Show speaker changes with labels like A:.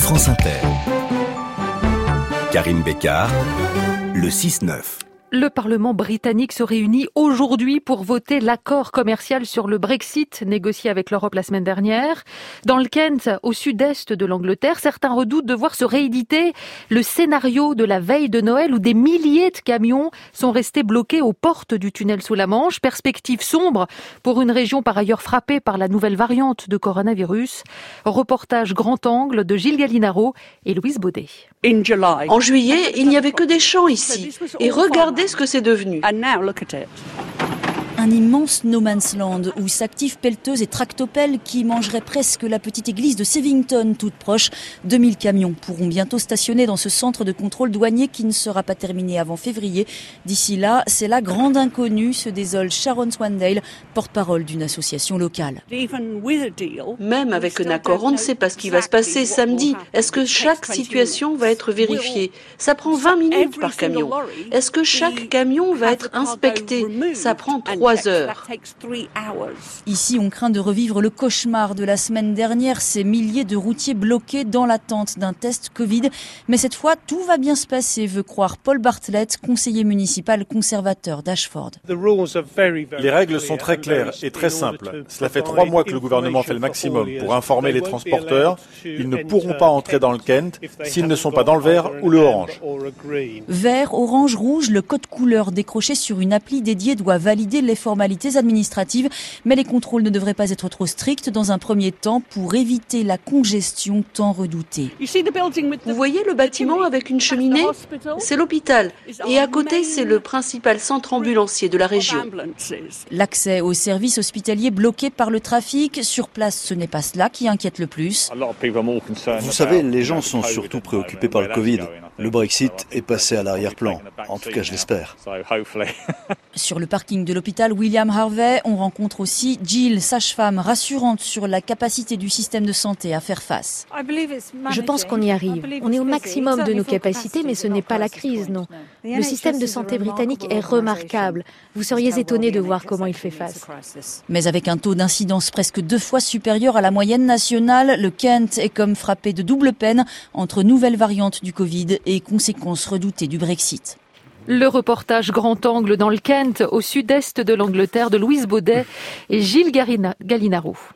A: France Inter. Karine Bécard, le 6-9.
B: Le Parlement britannique se réunit aujourd'hui pour voter l'accord commercial sur le Brexit négocié avec l'Europe la semaine dernière. Dans le Kent, au sud-est de l'Angleterre, certains redoutent de voir se rééditer le scénario de la veille de Noël où des milliers de camions sont restés bloqués aux portes du tunnel sous la Manche. Perspective sombre pour une région par ailleurs frappée par la nouvelle variante de coronavirus. Reportage grand angle de Gilles Gallinaro et Louise Baudet.
C: En juillet, il n'y avait que des champs ici. Et regardez ce que c'est devenu.
D: Un immense no man's land où s'activent pelleteuses et tractopelles qui mangeraient presque la petite église de Sevington, toute proche. 2000 camions pourront bientôt stationner dans ce centre de contrôle douanier qui ne sera pas terminé avant février. D'ici là, c'est la grande inconnue, se désole Sharon Swandale, porte-parole d'une association locale.
C: Même avec un accord, on ne sait pas ce qui va se passer samedi. Est-ce que chaque situation va être vérifiée? Ça prend 20 minutes par camion. Est-ce que chaque camion va être inspecté? Ça prend 3 heures.
D: Ici, on craint de revivre le cauchemar de la semaine dernière, ces milliers de routiers bloqués dans l'attente d'un test Covid. Mais cette fois, tout va bien se passer, veut croire Paul Bartlett, conseiller municipal conservateur d'Ashford.
E: Les règles sont très claires et très simples. Cela fait 3 mois que le gouvernement fait le maximum pour informer les transporteurs. Ils ne pourront pas entrer dans le Kent s'ils ne sont pas dans le vert ou le orange.
D: Vert, orange, rouge, le code couleur décroché sur une appli dédiée doit valider les formalités administratives, mais les contrôles ne devraient pas être trop stricts dans un premier temps pour éviter la congestion tant redoutée.
C: Vous voyez le bâtiment avec une cheminée? C'est l'hôpital. Et à côté, c'est le principal centre ambulancier de la région.
D: L'accès aux services hospitaliers bloqué par le trafic. Sur place, ce n'est pas cela qui inquiète le plus.
F: Vous savez, les gens sont surtout préoccupés par le Covid. Le Brexit est passé à l'arrière-plan. En tout cas, je l'espère.
D: Sur le parking de l'hôpital William Harvey, on rencontre aussi Jill, sage-femme, rassurante sur la capacité du système de santé à faire face.
G: Je pense qu'on y arrive. On est au maximum de nos capacités, mais ce n'est pas la crise, non. Le système de santé britannique est remarquable. Vous seriez étonnés de voir comment il fait face.
D: Mais avec un taux d'incidence presque 2 fois supérieur à la moyenne nationale, le Kent est comme frappé de double peine entre nouvelles variantes du Covid et conséquences redoutées du Brexit.
B: Le reportage grand angle dans le Kent, au sud-est de l'Angleterre, de Louise Baudet et Gilles Gallinaro.